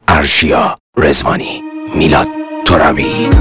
ارشیا رزوانی، میلاد ترابی.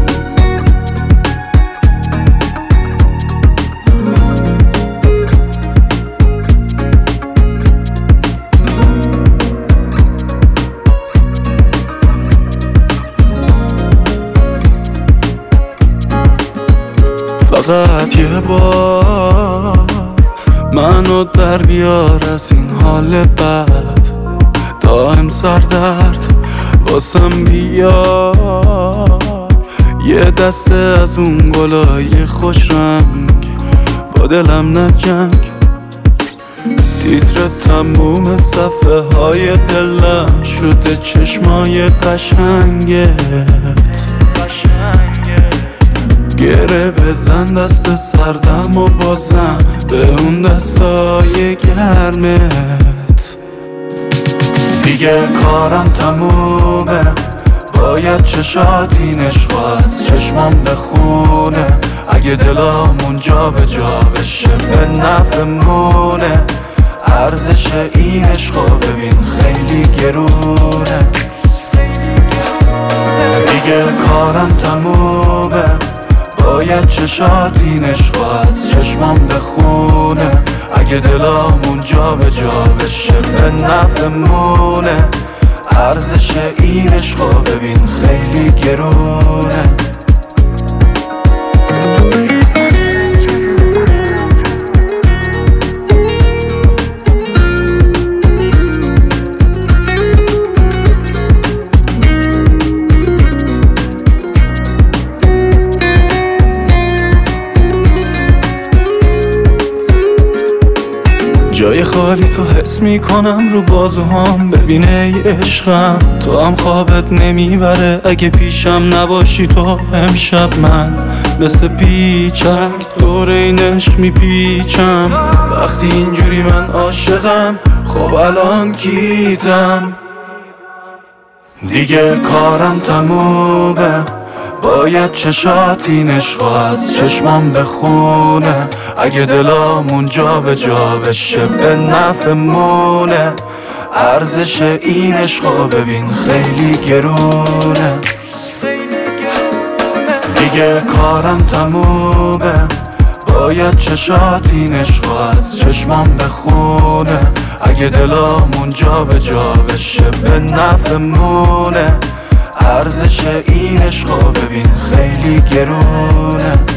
فقط یه بار منو در بیار از این حال بد، دائم سردرد واسم بیار. یه دسته از اون گلای خوش رنگ با دلم نجنگ، تیتر تموم صفحه های دلم شده چشمای قشنگت. گره بزن دست سردم و بازم به اون دستای گرمت. دیگه کارم تمومه، باید چشاتین عشق از چشمام بخونه. اگه دلامون جا به جا بشه به نفعمونه. ارزش این عشقو ببین خیلی گرونه. دیگه کارم تمومه، باید چشاتین عشق از چشمام بخونه. اگه دلامون جا به جا بشه به نفعمونه. ارزش این عشقو ببین خیلی گرونه. جای خالی تو حس میکنم رو بازوهام، ببینه ای عشقم تو هم خوابت نمیبره اگه پیشم نباشی تو. امشب من مثل پیچک دور این عشق میپیچم. وقتی اینجوری من عاشقم خب الان کیتم. دیگه کارم تمومه، باید چشاتین عشق از چشمام بخونه. اگه دلامون جا به جا بشه به نفعمونه. ارزش این عشقو ببین خیلی گرونه. دیگه کارم تمومه، باید چشاتین عشق از چشمام بخونه. اگه دلامون جا به جا بشه به نفعمونه. ارزش این عشقو ببین خیلی گرونه.